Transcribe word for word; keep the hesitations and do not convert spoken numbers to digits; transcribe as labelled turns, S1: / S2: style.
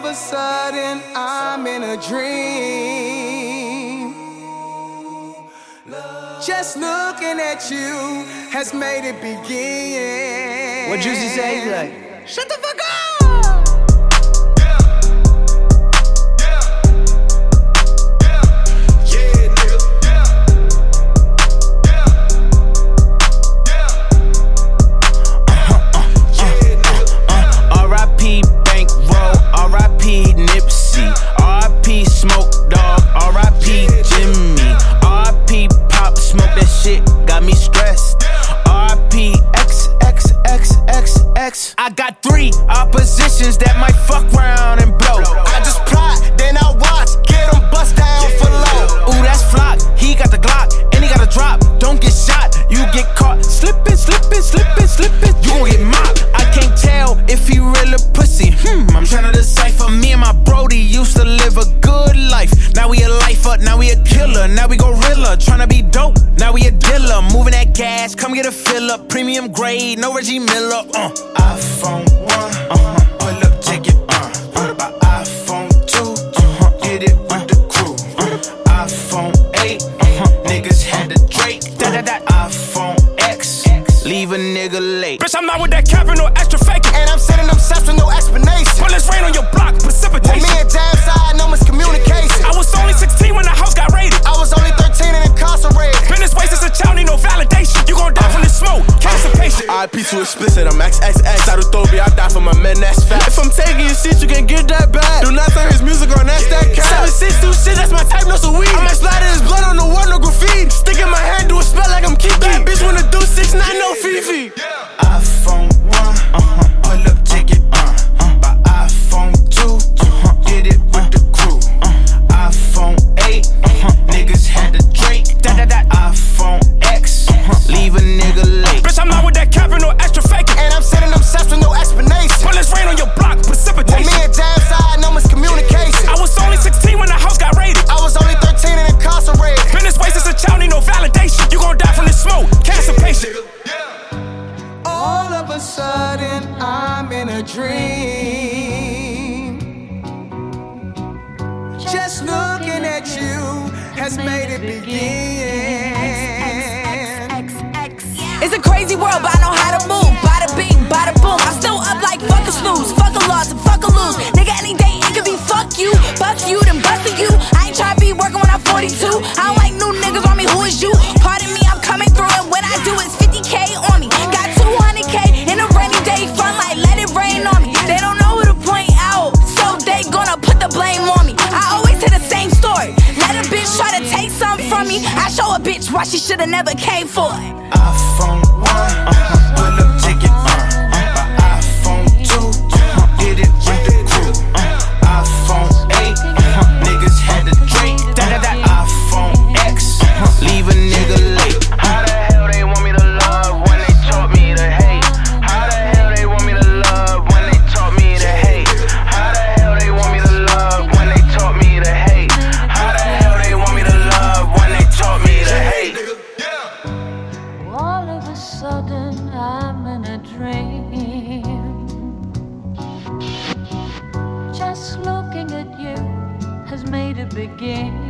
S1: a sudden, I'm in a dream. Just looking at you has made it begin.
S2: What Juicy say? He's like,
S1: shut the fuck up!
S3: I got three oppositions that might fuck round and blow. I just plot, then I watch, get them bust down for low. Ooh, that's flock, he got the Glock, and he got a drop. Don't get shot, you get caught slipping, slipping, slipping, slipping. You gon' get mopped. I can't tell if he real or pussy. Hmm, I'm tryna decipher. Me and my Brody used to live a good life. Now we a lifer, now we a killer, now we gorilla. Tryna be dope, now we a dealer. Moving that gas, come get a fill up. Premium grade, no Reggie Miller. Uh, iPhone one, uh-huh. Pull up, take it, uh, uh. By iPhone two, uh-huh. Get it with the crew. Uh, iPhone eight, uh-huh. Niggas had the Drake. Da da da. iPhone X, leave a nigga late. Bitch, I'm not with that capping, no extra faking. And I'm sending them sets with no explanation. Bullets rain on your block, precipitation. When me and Jam side, no miscommunication. I was only sixteen when the house got raided. I was only thirteen and incarcerated. Business waste is a child, need no validation. You gon' die from this smoke, constipation.
S4: I P too explicit, I'm X X X. Cytophobia, I die for my men, that's fat. If I'm taking your shit, you can get that back. Do not turn his music on, that's that cat. seven six two shit, that's my type, no so weed. I might splatter his blood on the wall, no graffiti. Stick in my hand, do a spell like I'm Kiki. That bitch wanna do six nine, no Fifi.
S3: iPhone one, uh-huh. Pull up, take it, uh, uh. By iPhone two, uh-huh. Get it with the crew. Uh, iPhone eight, uh-huh. Niggas had the Drake. Da da da. iPhone X, uh-huh. Leave a nigga late. Bitch, I'm not with that capping, no extra faking. And I'm sending them sets with no explanation. Bullets rain on your block, precipitation. When me and Jam side, no miscommunication. I was only sixteen when the house got raided. I was only thirteen and incarcerated. Business waste is a child, need no validation. You gon' die from this smoke, constipation.
S1: All of a sudden, I'm in a dream. Just looking at you has made it begin.
S5: It's a crazy world, but I know how to move. Bada bing, bada boom. I'm still up like fuck a snooze, fuck a loss, and fuck a lose. Nigga, any day it could be fuck you, bust you, then bustin' you. I ain't tryna be working when I'm forty-two. I don't like new niggas on me. Who is you? Pardon me, I'm coming through, and when I do, it's fifty K on me. Got two hundred K in a rainy day fun, like let it rain on me. They don't know who to point out, so they gonna put the blame on me. I always hear the same story. Let a bitch try to take something from me. I show a bitch why she shoulda never came for it.
S3: iPhone one, uh-huh. Pull up, take it, uh, uh. By iPhone two, uh-huh. Get it with the crew. Uh, iPhone eight, uh-huh. Niggas had the Drake. Da da da. iPhone X, uh-huh. Leave a nigga late. How the hell they want me to love when they taught me to hate? How the hell they want me to love when they taught me to hate? How the hell they want me to love when they taught me to hate? How the hell they want me to love when they taught me to hate?
S6: All of a sudden I'm in a dream. Just looking at you has made it begin.